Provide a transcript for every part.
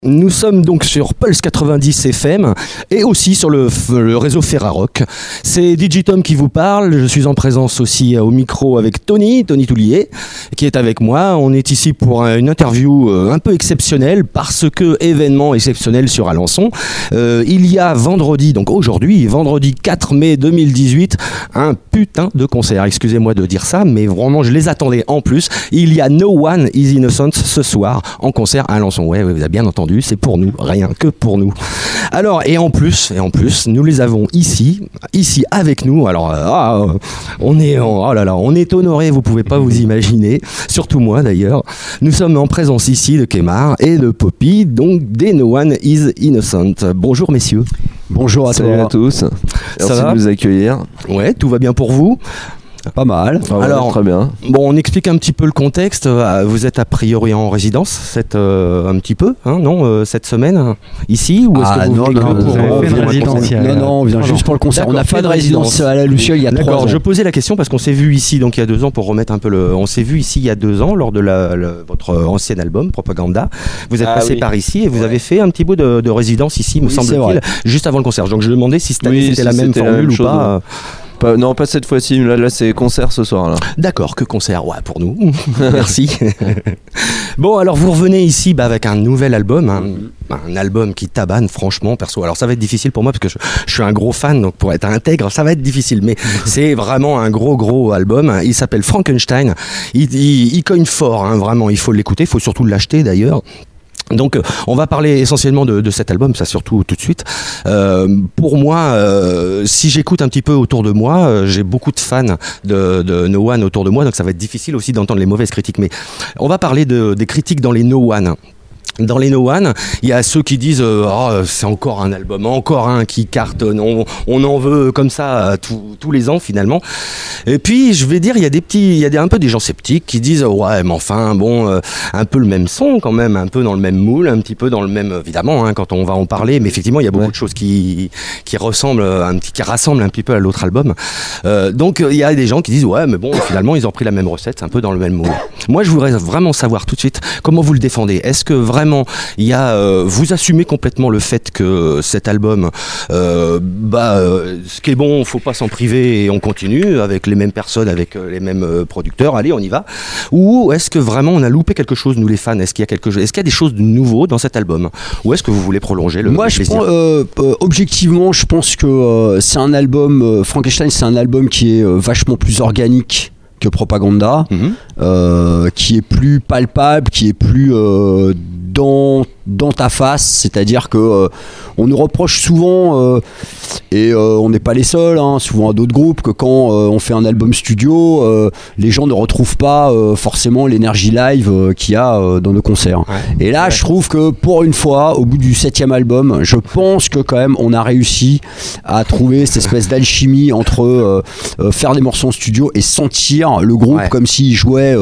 Nous sommes donc sur Pulse 90 FM et aussi sur le réseau Ferrarock. C'est Digitom qui vous parle. Je suis en présence aussi au micro avec Tony Toulier, qui est avec moi. On est ici pour une interview un peu exceptionnelle parce que événement exceptionnel sur Alençon. Il y a vendredi, donc aujourd'hui, vendredi 4 mai 2018, un putain de concert. Excusez-moi de dire ça, mais vraiment je les attendais en plus. Il y a No One Is Innocent ce soir en concert à Alençon. Ouais, vous avez bien entendu. C'est pour nous, rien que pour nous. Alors, et en plus, nous les avons ici avec nous. Alors, on est honorés, vous pouvez pas vous imaginer. Surtout moi d'ailleurs. Nous sommes en présence ici de Kemar et de Poppy, donc des No One Is Innocent. Bonjour messieurs. Bonjour à tous. Merci de nous accueillir. Ouais, tout va bien pour vous? Pas mal. Alors, très bien. Bon, on explique un petit peu le contexte. Vous êtes a priori en résidence, un petit peu, hein, non, cette semaine ici, ou est-ce que vous venez on vient juste pour le concert. On a fait une résidence à la Luciole il y a 3 ans. Je posais la question parce qu'on s'est vu ici, donc il y a 2 ans, pour remettre un peu on s'est vu ici il y a 2 ans lors de votre ancien album Propaganda. Vous êtes passé par ici et vous avez fait un petit bout de résidence ici, me semble-t-il, juste avant le concert. Donc je me demandais si c'était la même formule ou pas. Non, pas cette fois-ci. Là, c'est concert ce soir. Là. D'accord, que concert, ouais, pour nous. Merci. Bon, alors vous revenez ici avec un nouvel album, un album qui tabane, franchement, perso. Alors ça va être difficile pour moi parce que je suis un gros fan, donc pour être intègre, ça va être difficile. Mais c'est vraiment un gros album. Il s'appelle Frankenstein. Il cogne fort, hein, vraiment. Il faut l'écouter, il faut surtout l'acheter d'ailleurs. Donc on va parler essentiellement de cet album, ça surtout tout de suite. Pour moi, si j'écoute un petit peu autour de moi, j'ai beaucoup de fans de No One autour de moi, donc ça va être difficile aussi d'entendre les mauvaises critiques. Mais on va parler des critiques dans les No One. Dans les No One, il y a ceux qui disent c'est encore un album, encore un qui cartonne, on en veut comme ça tous les ans finalement. Et puis je vais dire, il y a un peu des gens sceptiques qui disent ouais mais enfin bon, un peu le même son quand même, un peu dans le même moule, un petit peu dans le même, évidemment hein, quand on va en parler, mais effectivement il y a beaucoup de choses qui rassemblent un petit peu à l'autre album. Donc il y a des gens qui disent ouais mais bon finalement ils ont pris la même recette, c'est un peu dans le même moule. Moi je voudrais vraiment savoir tout de suite comment vous le défendez. Est-ce que vraiment vous assumez complètement le fait que cet album, ce qui est bon, faut pas s'en priver et on continue avec les mêmes personnes, avec les mêmes producteurs, allez on y va, ou est-ce que vraiment on a loupé quelque chose nous les fans, est-ce qu'il y a des choses de nouveau dans cet album, ou est-ce que vous voulez prolonger le plaisir? Objectivement je pense que c'est un album, Frankenstein c'est un album qui est vachement plus organique que Propaganda, qui est plus palpable, qui est plus dans ta face, c'est-à-dire que on nous reproche souvent et on n'est pas les seuls, hein, souvent à d'autres groupes, que quand on fait un album studio, les gens ne retrouvent pas forcément l'énergie live qu'il y a dans nos concerts. Ouais, et là, je trouve que pour une fois, au bout du 7e album, je pense que quand même on a réussi à trouver cette espèce d'alchimie entre faire des morceaux en studio et sentir le groupe comme s'il jouait,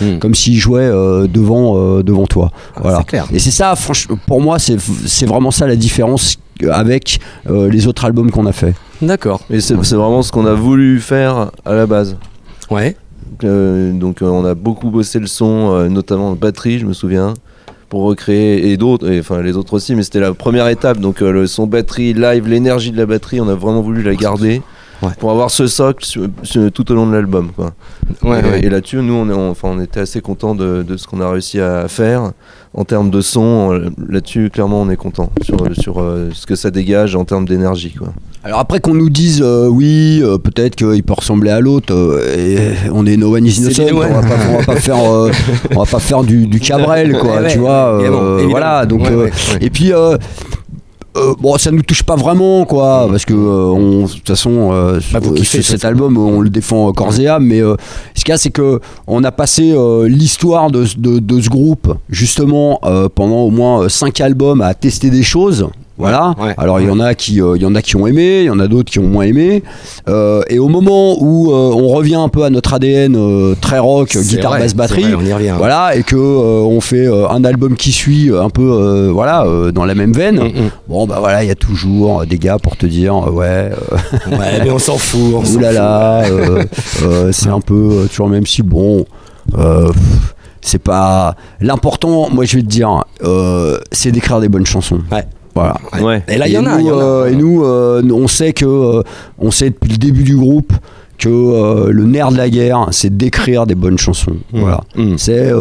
devant toi. Voilà. C'est clair. Et c'est ça, pour moi, c'est vraiment ça la différence avec les autres albums qu'on a fait. D'accord. Et c'est vraiment ce qu'on a voulu faire à la base. Ouais. Donc on a beaucoup bossé le son, notamment batterie, je me souviens, pour recréer, et d'autres, enfin les autres aussi, mais c'était la première étape. Donc le son batterie, live, l'énergie de la batterie, on a vraiment voulu la garder. Ouais. Pour avoir ce socle tout au long de l'album, quoi. Et là-dessus, nous, on était assez contents de ce qu'on a réussi à faire en termes de son. Là-dessus, clairement, on est content sur ce que ça dégage en termes d'énergie, quoi. Alors après qu'on nous dise peut-être qu'il peut ressembler à l'autre, et on est No One Is Innocent, on va pas faire du Cabrel, quoi, tu vois. Voilà, donc et puis. Bon, ça nous touche pas vraiment, quoi, parce que de toute façon, cet album, on le défend corps et âme, mais ce qu'il y a, c'est que on a passé l'histoire de ce groupe justement pendant au moins 5 albums à tester des choses. Voilà. Alors il y en a qui ont aimé, il y en a d'autres qui ont moins aimé. Et au moment où on revient un peu à notre ADN très rock, guitare, basse, batterie, voilà, et que on fait un album qui suit un peu, dans la même veine. Bon bah voilà, il y a toujours des gars pour te dire mais on s'en fout. Oulala, c'est un peu toujours le même si bon. c'est pas l'important. Moi, je vais te dire, c'est d'écrire des bonnes chansons. Ouais. Voilà. Ouais. Et là, il y en a. Et nous, on sait depuis le début du groupe que le nerf de la guerre, c'est d'écrire des bonnes chansons. Voilà. C'est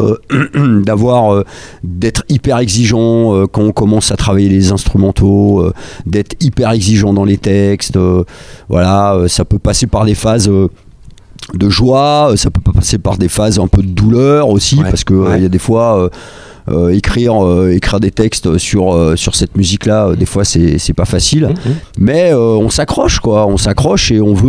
d'être hyper exigeant quand on commence à travailler les instrumentaux, d'être hyper exigeant dans les textes. Voilà, ça peut passer par des phases de joie, ça peut passer par des phases un peu de douleur aussi, parce que il y a des fois écrire des textes sur cette musique là, des fois c'est pas facile, mais on s'accroche et on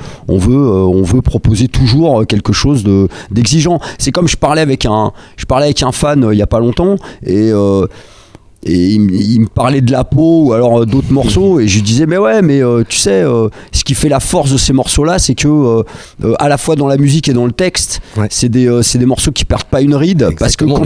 veut proposer toujours quelque chose d'exigeant. C'est comme je parlais avec un fan il y a pas longtemps, et il me parlait de La Peau ou alors d'autres morceaux, et je lui disais tu sais, ce qui fait la force de ces morceaux là, c'est que à la fois dans la musique et dans le texte, c'est des morceaux qui perdent pas une ride. Exactement. Parce que quand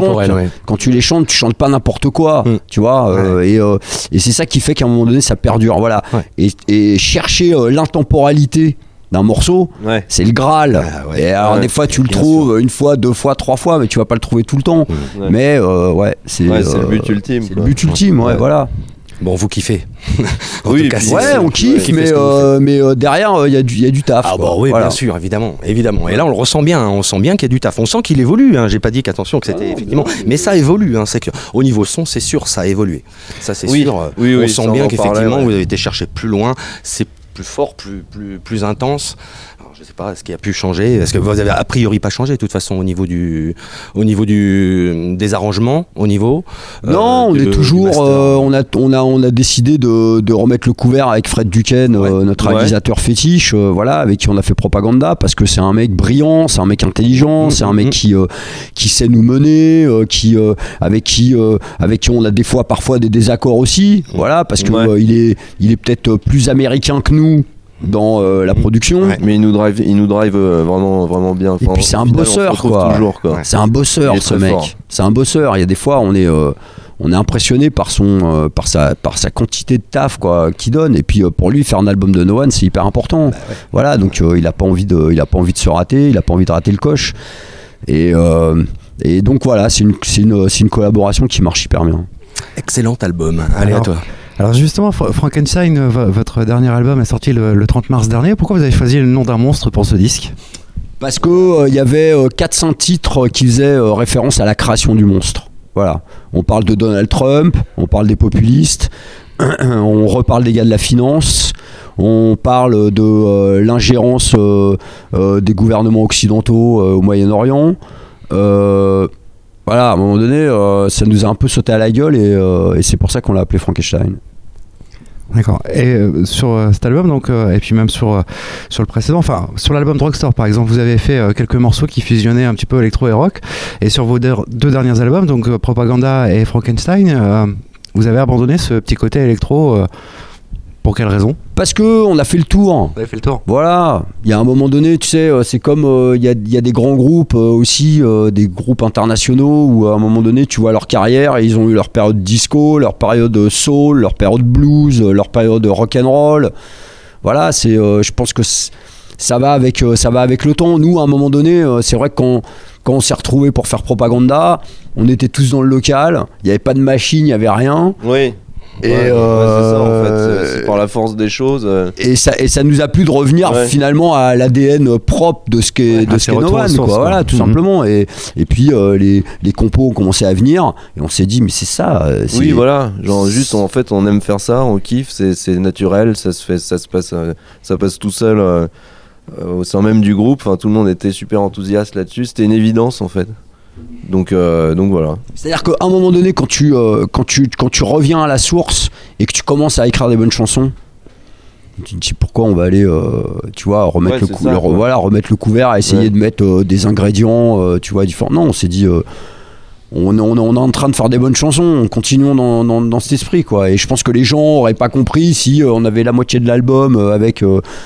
tu les chantes tu chantes pas n'importe quoi, tu vois, et c'est ça qui fait qu'à un moment donné ça perdure, voilà. Et chercher l'intemporalité d'un morceau, c'est le Graal. Et alors des fois tu le trouves une fois, 2 fois, 3 fois, mais tu vas pas le trouver tout le temps. Mais c'est le but ultime. C'est le but ultime, voilà. Bon, vous kiffez. Oui, on kiffe, mais derrière il y a du taf. Ah bah oui, bien sûr, évidemment. Et là on le ressent bien, on sent bien qu'il y a du taf. On sent qu'il évolue. J'ai pas dit que c'était effectivement, mais ça évolue. C'est que au niveau son, c'est sûr, ça a évolué. Ça c'est sûr. On sent bien qu'effectivement vous avez été chercher plus loin. C'est plus fort, plus intense. Alors, je sais pas ce qui a pu changer. Est-ce que vous avez a priori pas changé de toute façon au niveau des arrangements, non, on est toujours. On a décidé de remettre le couvert avec Fred Duquesne, notre réalisateur fétiche, avec qui on a fait Propaganda, parce que c'est un mec brillant, c'est un mec intelligent, c'est un mec qui sait nous mener, avec qui on a parfois des désaccords aussi, parce que il est peut-être plus américain que nous dans la production, mais il nous drive vraiment vraiment bien. Et puis c'est un bosseur, c'est un bosseur, ce mec fort. C'est un bosseur. Il y a des fois on est impressionné par sa quantité de taf qu'il donne, et puis pour lui faire un album de No One, c'est hyper important. Voilà, donc il a pas envie de se rater, il a pas envie de rater le coche, et donc voilà, c'est une collaboration qui marche hyper bien. Excellent album. Allez, à toi. Alors justement, Frankenstein, votre dernier album est sorti le 30 mars dernier. Pourquoi vous avez choisi le nom d'un monstre pour ce disque ? Parce que y avait 4-5 titres qui faisaient référence à la création du monstre. Voilà. On parle de Donald Trump, on parle des populistes, on reparle des gars de la finance, on parle de l'ingérence des gouvernements occidentaux au Moyen-Orient. Voilà, à un moment donné, ça nous a un peu sauté à la gueule, et c'est pour ça qu'on l'a appelé Frankenstein. D'accord. Et sur cet album, donc, et puis même sur le précédent, enfin sur l'album Drugstore par exemple, vous avez fait quelques morceaux qui fusionnaient un petit peu électro et rock. Et sur vos deux derniers albums, donc Propaganda et Frankenstein, vous avez abandonné ce petit côté électro. Pour quelle raison ? Parce qu'on a fait le tour. Vous avez fait le tour. Voilà. Il y a un moment donné, tu sais, c'est comme il y a des grands groupes aussi, des groupes internationaux, où à un moment donné, tu vois leur carrière, et ils ont eu leur période disco, leur période soul, leur période blues, leur période rock'n'roll. Voilà, je pense que ça va avec le temps. Nous, à un moment donné, c'est vrai que quand on s'est retrouvés pour faire Propaganda, on était tous dans le local. Il n'y avait pas de machine, il n'y avait rien. Oui. Et c'est ça en fait, c'est par la force des choses. Et ça nous a plu de revenir finalement à l'ADN propre de ce qu'est No One, voilà, tout simplement. Et puis les compos ont commencé à venir, et on s'est dit mais c'est ça. Oui, voilà, genre juste en fait on aime faire ça, on kiffe, c'est naturel, ça passe tout seul au sein même du groupe. Enfin, tout le monde était super enthousiaste là-dessus, c'était une évidence en fait. Donc voilà. C'est-à-dire qu'à un moment donné, quand tu reviens à la source et que tu commences à écrire des bonnes chansons, tu te dis pourquoi on va aller, remettre le couvert, à essayer de mettre des ingrédients, différents. Non, on s'est dit, on est en train de faire des bonnes chansons, continuons dans cet esprit, quoi. Et je pense que les gens auraient pas compris si on avait la moitié de l'album avec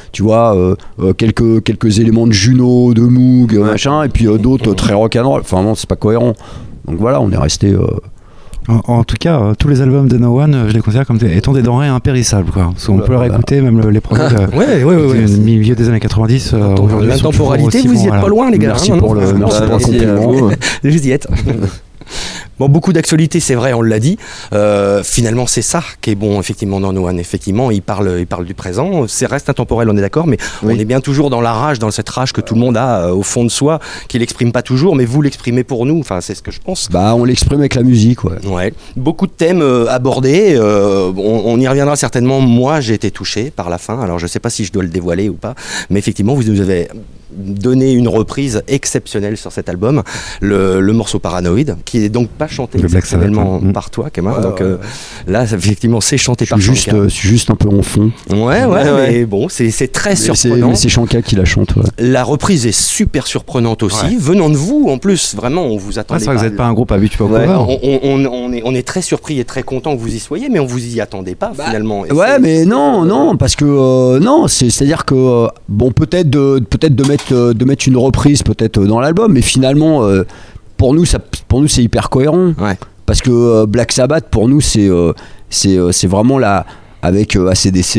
quelques éléments de Juno, de Moog, machin, et puis d'autres très rock'n'roll. Enfin non, c'est pas cohérent. Donc voilà, on est resté En tout cas, tous les albums de No One, je les considère comme étant des denrées impérissables, quoi. Parce qu'on peut les réécouter, même les premiers du milieu des années 90. La temporalité, vous y êtes pas loin, les gars. Merci pour le compliment. Vous y êtes. Bon, beaucoup d'actualité, c'est vrai, on l'a dit. Finalement, c'est ça qui est bon, effectivement, dans No One. Effectivement, il parle du présent. C'est reste intemporel, on est d'accord, mais on est bien toujours dans la rage, dans cette rage que tout le monde a au fond de soi, qu'il l'exprime pas toujours, mais vous l'exprimez pour nous. Enfin, c'est ce que je pense. Bah, on l'exprime avec la musique, ouais. Beaucoup de thèmes abordés. On y reviendra certainement. Moi, j'ai été touché par la fin. Alors, je sais pas si je dois le dévoiler ou pas, mais effectivement, vous nous avez donné une reprise exceptionnelle sur cet album, le morceau Paranoïde, qui est donc pas chanté exceptionnellement par toi, Kemar. Donc là, effectivement, c'est chanté par Shankar. Je suis juste un peu en fond. Ouais. Mais bon, c'est très surprenant. Mais c'est Shankar qui la chante. La reprise est super surprenante aussi, venant de vous en plus. Vraiment, on vous attendait. C'est vrai que vous n'êtes pas un groupe habitué au cover. On est très surpris et très content que vous y soyez, mais on vous y attendait pas finalement. Mais non, parce que non, c'est-à-dire que bon, peut-être de mettre une reprise peut-être dans l'album, mais finalement pour nous c'est hyper cohérent, parce que Black Sabbath pour nous c'est vraiment là, avec AC/DC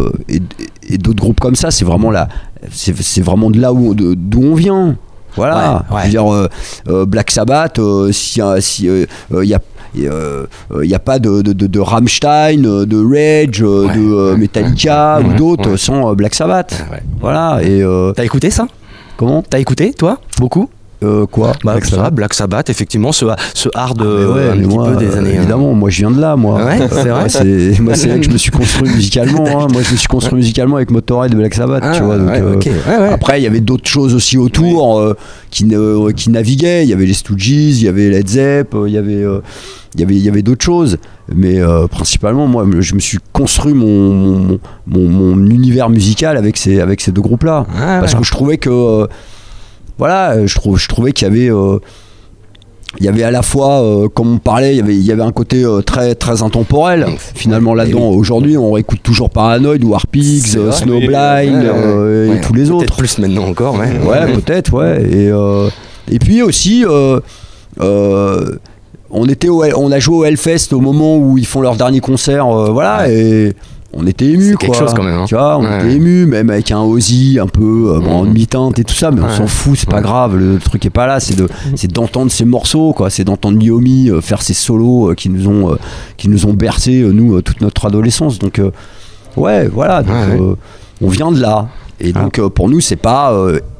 et d'autres groupes comme ça, c'est vraiment vraiment de là d'où on vient. Voilà. Je veux dire, Black Sabbath, si y a pas de Rammstein, de Rage, de Metallica ou d'autres sans Black Sabbath. Voilà. Et t'as écouté ça? Comment? T'as écouté, toi? Beaucoup? Quoi? Black Sabbath, effectivement, ce hard un petit peu des années. Évidemment, moi je viens de là, moi. Ouais, c'est vrai. C'est là que je me suis construit musicalement. Moi, je me suis construit musicalement avec Motorhead et Black Sabbath, tu vois. Donc, après, il y avait d'autres choses aussi autour qui naviguaient. Il y avait les Stooges, il y avait Led Zepp, il y avait d'autres choses. Mais principalement, moi, je me suis construit mon univers musical avec ces deux groupes-là, parce que je trouvais que je trouvais qu'il y avait à la fois, comme on parlait, il y avait un côté très, très intemporel. Finalement, là-dedans, aujourd'hui, on réécoute toujours Paranoid, War Pigs, Snowblind et tous les autres. Peut-être plus maintenant encore, peut-être, et puis aussi, on a joué au Hellfest au moment où ils font leur dernier concert, et on était ému, c'est quelque chose quand même, tu vois, on était ému, même avec un Ozzy un peu en demi-teinte et tout ça, mais on s'en fout, c'est pas grave, le truc est pas là, c'est d'entendre ces morceaux, quoi, c'est d'entendre Naomi faire ces solos qui nous ont bercé, nous, toute notre adolescence. Donc on vient de là, et donc pour nous c'est pas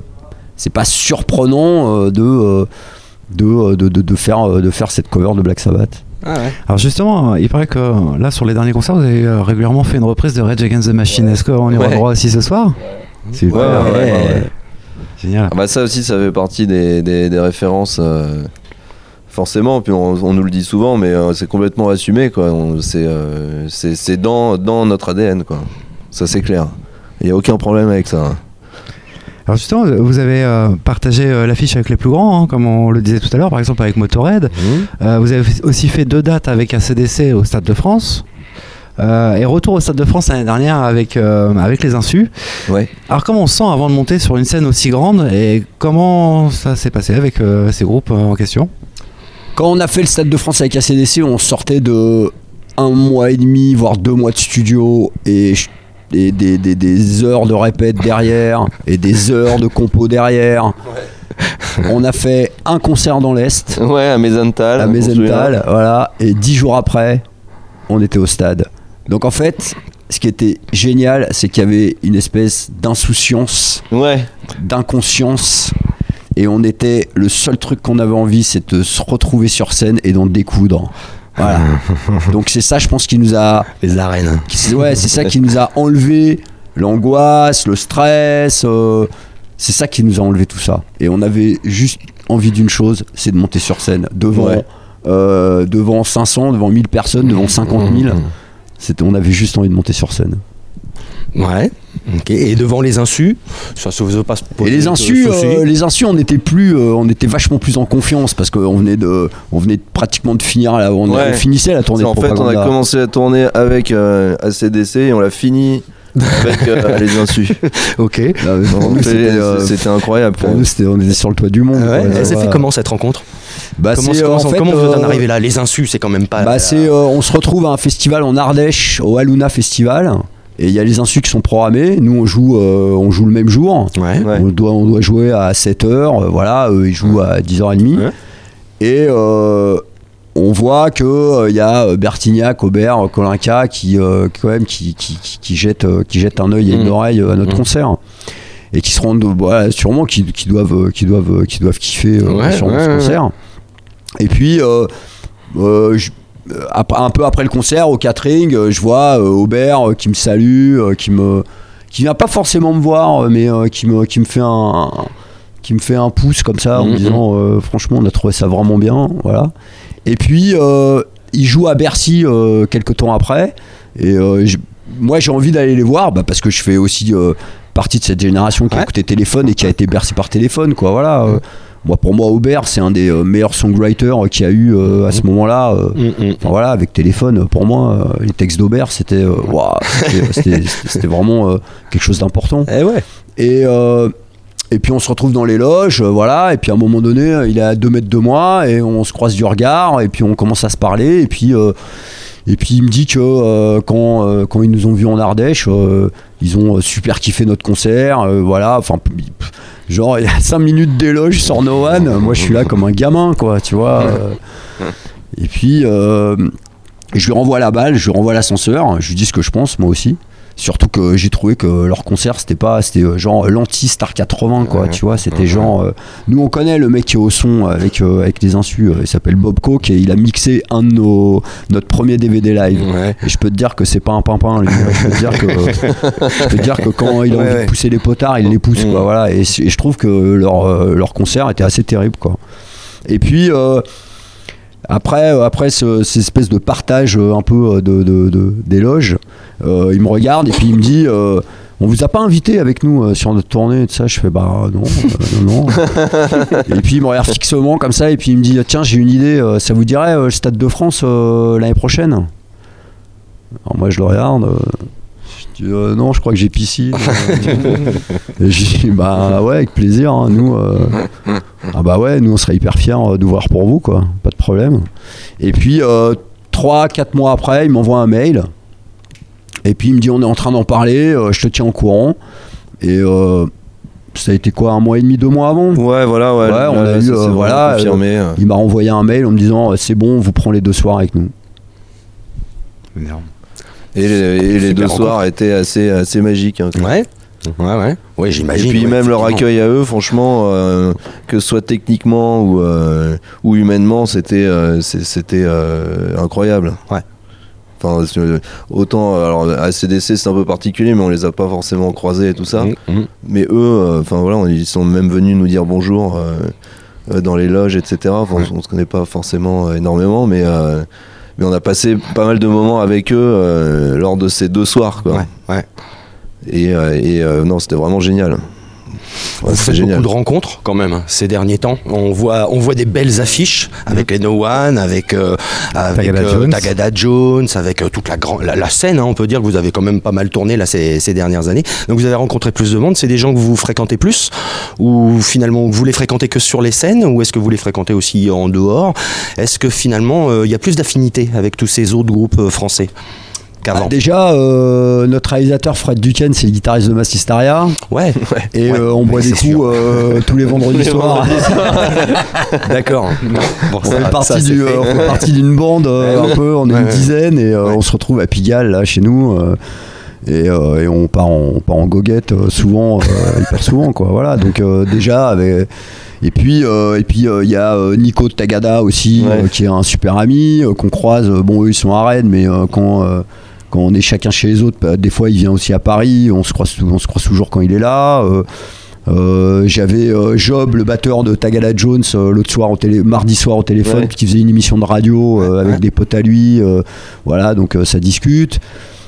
surprenant de faire cette cover de Black Sabbath. Alors justement, il paraît que là sur les derniers concerts vous avez régulièrement fait une reprise de Rage Against the Machine. Est-ce qu'on y aura droit aussi ce soir? Super. Génial. Ça aussi, ça fait partie des références, forcément, puis on nous le dit souvent, mais c'est complètement assumé, quoi. C'est dans notre ADN, quoi. Ça, c'est clair, il n'y a aucun problème avec ça. Alors justement, vous avez partagé l'affiche avec les plus grands, comme on le disait tout à l'heure, par exemple avec Motorhead. Vous avez aussi fait 2 dates avec AC/DC au Stade de France. Et retour au Stade de France l'année dernière avec les Insus. Alors comment on se sent avant de monter sur une scène aussi grande, et comment ça s'est passé avec ces groupes en question? Quand on a fait le Stade de France avec AC/DC, on sortait de 1 mois et demi, voire 2 mois de studio, et des heures de répète derrière et des heures de compo derrière. On a fait un concert dans l'Est, à Meisenthal, voilà, et 10 jours après on était au stade. Donc en fait, ce qui était génial, c'est qu'il y avait une espèce d'insouciance, d'inconscience, et le seul truc qu'on avait envie, c'est de se retrouver sur scène et d'en découdre. Voilà. Donc c'est ça, je pense, qui nous a... Les arènes. C'est ça qui nous a enlevé l'angoisse, le stress. C'est ça qui nous a enlevé tout ça. Et on avait juste envie d'une chose, c'est de monter sur scène devant 500, devant 1000 personnes, devant 50 000. On avait juste envie de monter sur scène. Ouais. Okay. Et devant les Insus, ça se faisait pas. Et les Insus, on était vachement plus en confiance, parce qu'on venait pratiquement de finir, on finissait la tournée de propagande. En fait, on a commencé la tournée avec AC/DC et on l'a fini avec les insus. Ok. C'était incroyable. Pour nous, on était sur le toit du monde. Elle s'est fait comment cette rencontre? Comment vous en arrivez là? Les insus, c'est quand même pas. On se retrouve à un festival en Ardèche, au Aluna Festival. Et il y a les insus qui sont programmés. Nous, on joue le même jour. Ouais. On doit jouer à 7h. Voilà, ils jouent à 10h30. Ouais. Et on voit qu'il y a Bertignac, Aubert, Kolinka qui jettent un œil et une oreille à notre concert. Et qui se rendent, sûrement, qui doivent kiffer sûrement ce concert. Et puis, un peu après le concert, au catering, je vois Aubert qui me salue, qui vient pas forcément me voir, mais qui me fait un pouce comme ça en me disant franchement on a trouvé ça vraiment bien, voilà. Et puis il joue à Bercy quelques temps après, et moi j'ai envie d'aller les voir parce que je fais aussi partie de cette génération qui a écouté Téléphone et qui a été bercé par Téléphone, quoi, voilà. Pour moi, Aubert, c'est un des meilleurs songwriters qu'il y a eu à ce moment-là. Voilà, avec Téléphone, pour moi, les textes d'Aubert, c'était vraiment quelque chose d'important. Et puis on se retrouve dans les loges, voilà. Et puis à un moment donné, il est à 2 mètres de moi et on se croise du regard et puis on commence à se parler. Et puis il me dit que quand ils nous ont vus en Ardèche, ils ont super kiffé notre concert, voilà. Enfin, genre il y a 5 minutes d'éloge sur No One, moi je suis là comme un gamin, quoi, tu vois. Et puis je lui renvoie la balle, je lui renvoie l'ascenseur, je lui dis ce que je pense, moi aussi. Surtout que j'ai trouvé que leur concert c'était genre l'anti-Star 80, quoi, tu vois, c'était genre nous on connaît le mec qui est au son avec des insus, il s'appelle Bob Coke et il a mixé notre premier DVD live. Et je peux te dire que c'est pas un pimpin, lui. Je peux te dire que quand il a envie de pousser les potards, il les pousse, quoi, voilà. Et je trouve que leur concert était assez terrible, quoi. Et puis après ces espèces de partage un peu d'éloges, il me regarde et puis il me dit on vous a pas invité avec nous sur notre tournée et tout ça. Je fais non. Et puis il me regarde fixement comme ça et puis il me dit tiens, j'ai une idée, ça vous dirait le Stade de France l'année prochaine? Alors moi je le regarde, je dis non, je crois que j'ai piscine. Et je dis ouais, avec plaisir, hein, nous nous on serait hyper fiers d'ouvrir pour vous, quoi, pas de problème. Et puis 3-4 mois après, il m'envoie un mail et puis il me dit on est en train d'en parler, je te tiens au courant. Et ça a été quoi, 1 mois et demi, 2 mois avant? On a eu confirmé. Il m'a renvoyé un mail en me disant c'est bon, on vous prend les 2 soirs avec nous. Énorme. Et les 2 soirs étaient assez magiques, hein, Ouais, j'imagine. Et puis même leur accueil à eux, franchement, que ce soit techniquement ou humainement, c'était incroyable. Ouais. Enfin, autant, alors ACDC c'est un peu particulier, mais on les a pas forcément croisés et tout ça. Mais eux, ils sont même venus nous dire bonjour dans les loges, etc. Enfin, on se connaît pas forcément énormément, mais on a passé pas mal de moments avec eux lors de ces 2 soirs, quoi. Ouais. Et non, c'était vraiment génial. Vous faites beaucoup de rencontres quand même ces derniers temps. On voit des belles affiches avec les No One, avec Tagada Jones, avec toute la scène, hein, on peut dire que vous avez quand même pas mal tourné là ces dernières années. Donc vous avez rencontré plus de monde. C'est des gens que vous fréquentez plus, ou finalement vous les fréquentez que sur les scènes, ou est-ce que vous les fréquentez aussi en dehors? Est-ce que finalement il y a plus d'affinité avec tous ces autres groupes français? Déjà, notre réalisateur Fred Duquesne, c'est le guitariste de Massistaria. Ouais. Et on boit des coups tous les vendredis soirs. D'accord. Bon, on fait partie d'une bande un peu, on est une dizaine et on se retrouve à Pigalle là chez nous. Et on part en goguette souvent, hyper souvent, quoi. Voilà. Donc déjà avec. Et puis il y a Nico de Tagada aussi, qui est un super ami qu'on croise. Bon, eux ils sont à Rennes, mais quand on est chacun chez les autres, des fois il vient aussi à Paris, on se croise toujours quand il est là. J'avais Job, le batteur de Tagada Jones, l'autre soir mardi soir au téléphone, qui faisait une émission de radio avec des potes à lui, voilà, donc ça discute.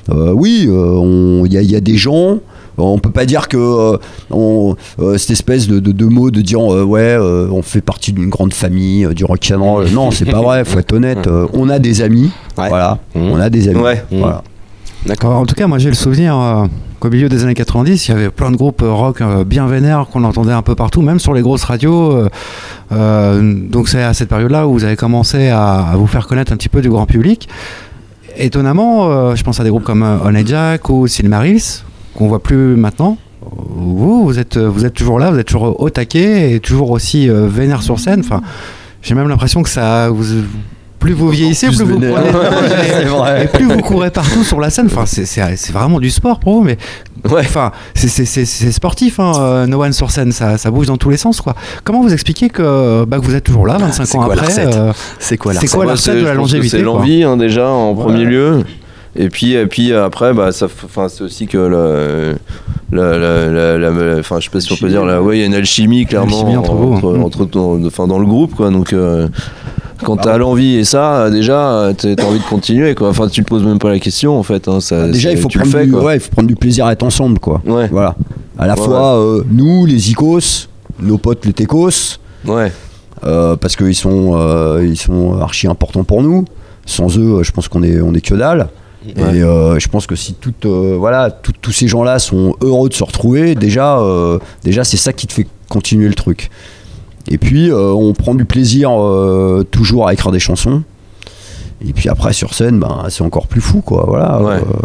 Il y a des gens. On peut pas dire que cette espèce de mot de dire on fait partie d'une grande famille du rock'n'roll. Non, c'est pas vrai, faut être honnête. On a des amis, voilà. On a des amis, voilà. D'accord. En tout cas, moi j'ai le souvenir qu'au milieu des années 90, il y avait plein de groupes rock bien vénères qu'on entendait un peu partout, même sur les grosses radios. Donc c'est à cette période-là où vous avez commencé à vous faire connaître un petit peu du grand public. Étonnamment, je pense à des groupes comme Honey Jack ou Silmarils, qu'on voit plus maintenant. Vous êtes toujours là, vous êtes toujours au taquet et toujours aussi vénère sur scène. Enfin, j'ai même l'impression que ça, plus vous vieillissez, plus vous prenez, et plus vous courez partout sur la scène. Enfin, c'est vraiment du sport pour vous, mais enfin, c'est sportif. No One sur scène, ça bouge dans tous les sens, quoi. Comment vous expliquez que vous êtes toujours là, 25 ans après? C'est quoi la recette de la longévité? C'est l'envie, déjà, en premier lieu. Et puis après, c'est aussi que je sais pas si on peut dire, il y a une alchimie clairement entre dans le groupe, quoi. Donc quand t'as l'envie et ça, déjà, t'as envie de continuer, quoi. Enfin, tu te poses même pas la question, en fait. Déjà, il faut prendre du plaisir à être ensemble, quoi. Ouais. Voilà. À la fois nous, les Icos, nos potes les Techos. Ouais. Parce qu'ils sont archi importants pour nous. Sans eux, je pense qu'on est que dalle. Ouais. Et je pense que si tous ces gens-là sont heureux de se retrouver, déjà c'est ça qui te fait continuer le truc. Et puis on prend du plaisir toujours à écrire des chansons. Et puis après sur scène, c'est encore plus fou, quoi. Voilà.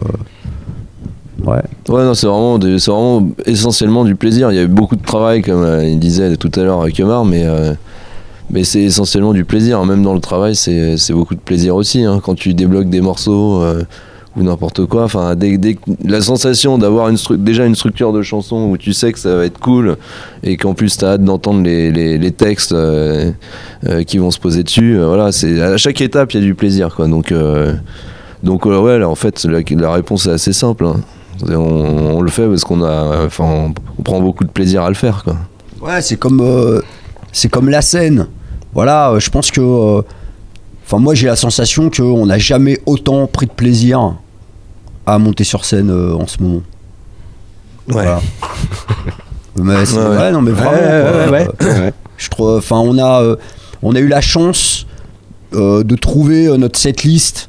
Ouais, non, c'est vraiment essentiellement du plaisir. Il y a eu beaucoup de travail, comme il disait tout à l'heure avec Omar, mais c'est essentiellement du plaisir. Même dans le travail, c'est beaucoup de plaisir aussi. Quand tu débloques des morceaux ou n'importe quoi. Enfin, la sensation d'avoir déjà une structure de chanson où tu sais que ça va être cool et qu'en plus tu as hâte d'entendre les textes qui vont se poser dessus. Voilà, à chaque étape, il y a du plaisir, quoi. Donc là, en fait, la réponse est assez simple. On le fait parce on prend beaucoup de plaisir à le faire, quoi. Ouais, c'est comme la scène. Voilà, je pense que moi j'ai la sensation qu'on n'a jamais autant pris de plaisir à monter sur scène en ce moment. Voilà. Mais c'est vrai, non mais vraiment. Je trouve, on a eu la chance de trouver notre setlist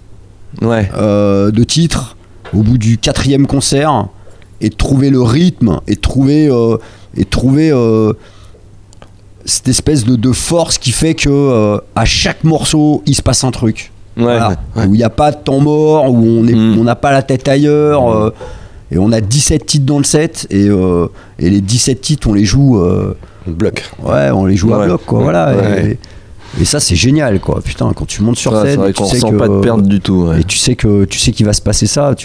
de titres au bout du 4e concert et de trouver le rythme et de trouver cette espèce de force qui fait que à chaque morceau il se passe un truc. Voilà. Où il n'y a pas de temps mort, où on n'a pas la tête ailleurs, et on a 17 titres dans le set, et les 17 titres on les joue bloc. Ouais, on les joue à bloc, quoi. Voilà. Et ça c'est génial, quoi. Putain, quand tu montes sur scène, c'est vrai qu'on tu sais sent pas de perte du tout. Et tu sais qu'il va se passer ça.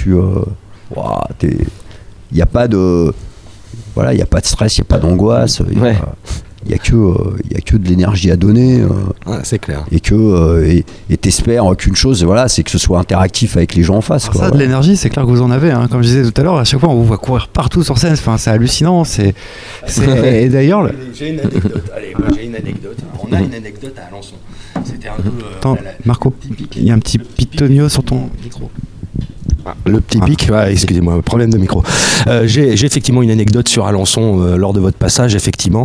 Il n'y a pas de stress, il n'y a pas d'angoisse. Il y a que de l'énergie à donner. C'est clair. Et t'espères qu'une chose, c'est que ce soit interactif avec les gens en face. Alors ça, de l'énergie, c'est clair que vous en avez. Comme je disais tout à l'heure, à chaque fois, on vous voit courir partout sur scène. Enfin, c'est hallucinant. Et d'ailleurs, j'ai une anecdote. Allez, moi, j'ai une anecdote. On a une anecdote à Alençon. C'était un peu. Attends, Marco, il y a un petit pitonio sur ton micro. Le petit pic, excusez-moi, problème de micro. J'ai effectivement une anecdote sur Alençon lors de votre passage, effectivement.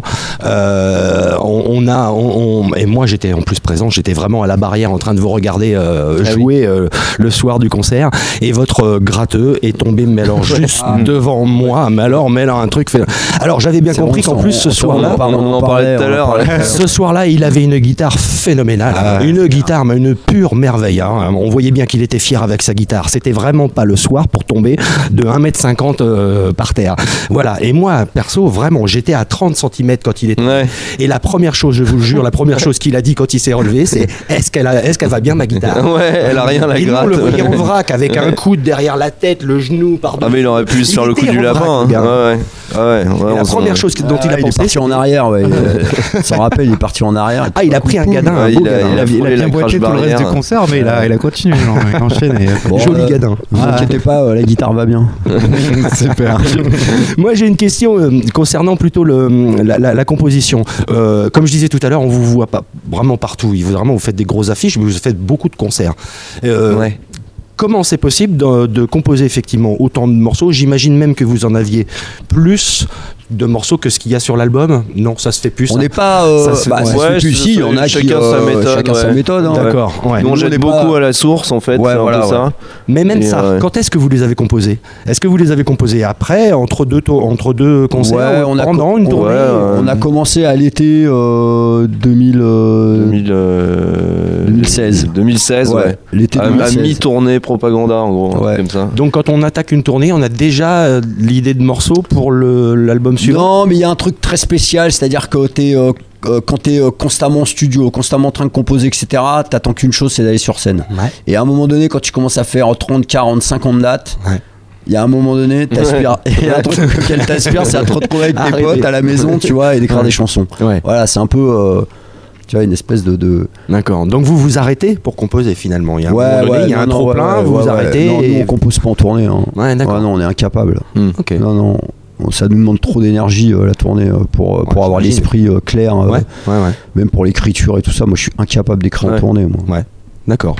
Et moi j'étais en plus présent, j'étais vraiment à la barrière en train de vous regarder jouer le soir du concert, et votre gratteux est tombé, mais alors juste devant moi, mais alors un truc fait. Alors j'avais bien compris qu'en plus ce soir-là, on en parlait tout à l'heure. Ce soir-là, il avait une guitare phénoménale, une guitare, mais une pure merveille. On voyait bien qu'il était fier avec sa guitare. C'était vraiment pas le soir pour tomber de 1m50 par terre. Voilà. Et moi, perso, vraiment, j'étais à 30 cm quand il est tombé. Et la première chose, je vous le jure, qu'il a dit quand il s'est relevé, c'est est-ce qu'elle va bien, ma guitare? Elle a rien, la gratte. On le voyait en vrac avec un coude derrière la tête, le genou par-dessus. Mais il aurait pu se faire le coup du lapin. La première chose dont il a pensé, il est parti en arrière. S'en rappelle, il est parti en arrière. Il a pris un gadin. Il a bien boité tout le reste du concert, mais il a continué. Il enchaîne. Joli gadin. Ne vous inquiétez pas, la guitare va bien. Super. Moi j'ai une question concernant plutôt la composition. Comme je disais tout à l'heure, on vous voit pas vraiment partout. Vous faites des grosses affiches, mais vous faites beaucoup de concerts. Comment c'est possible de composer effectivement autant de morceaux? J'imagine même que vous en aviez plus de morceaux que ce qu'il y a sur l'album. Non, ça se fait plus. On n'est pas. Si, on a chacun sa méthode. Hein. D'accord. Ouais. Nous, on jette beaucoup à la source, en fait. Ouais, voilà, ça. Mais même ça, quand est-ce que vous les avez composés? Est-ce que vous les avez composés après, entre deux concerts, pendant une tournée? On a commencé à l'été 2016. 2016, ouais. L'été 2016. À mi-tournée propaganda, en gros. Ouais. Comme ça. Donc, quand on attaque une tournée, on a déjà l'idée de morceaux pour l'album suivant? Non, mais il y a un truc très spécial, c'est-à-dire que quand t'es constamment en studio, constamment en train de composer, etc., t'attends qu'une chose, c'est d'aller sur scène. Ouais. Et à un moment donné, quand tu commences à faire 30, 40, 50 dates, il y a un moment donné, t'aspires. Et un truc auquel t'aspires, c'est à te retrouver avec tes potes à la maison, tu vois, et d'écrire des chansons. Ouais. Voilà, c'est un peu... tu vois, une espèce de... D'accord. Donc vous arrêtez pour composer finalement. Il y a un moment donné, il y a un trop-plein, vous arrêtez. Non, nous, on compose pas en tournée. Hein. Ouais, d'accord. Non, on est incapable. Ok. Non. Ça nous demande trop d'énergie, la tournée, pour avoir l'esprit clair. Même pour l'écriture et tout ça. Moi, je suis incapable d'écrire en tournée. Moi. Ouais, d'accord.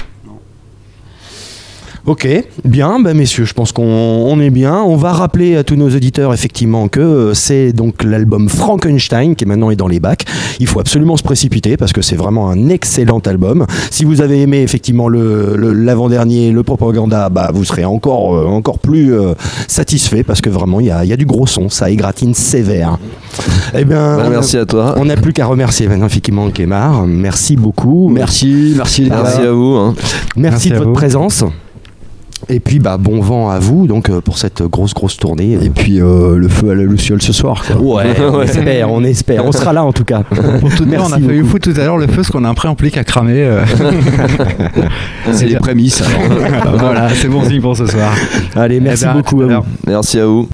Ok, bien, messieurs, je pense qu'on est bien. On va rappeler à tous nos auditeurs effectivement que c'est donc l'album Frankenstein qui maintenant est dans les bacs. Il faut absolument se précipiter parce que c'est vraiment un excellent album. Si vous avez aimé effectivement l'avant-dernier, le Propaganda, vous serez encore plus satisfait parce que vraiment il y a du gros son, ça égratine sévère. Eh bien, merci à toi. On n'a plus qu'à remercier maintenant effectivement Kemar. Merci beaucoup. Merci les gars. Merci à vous. Hein. Merci de votre présence. Et puis bon vent à vous donc pour cette grosse tournée. Et puis le feu à la Luciole ce soir. Quoi. Ouais, on espère. On sera là en tout cas. Pour tout dire, on a failli foutre tout à l'heure le feu parce qu'on a un préampli qui a cramé. C'est les prémices. Voilà, c'est bon signe pour ce soir. Allez, merci beaucoup à vous. Merci à vous.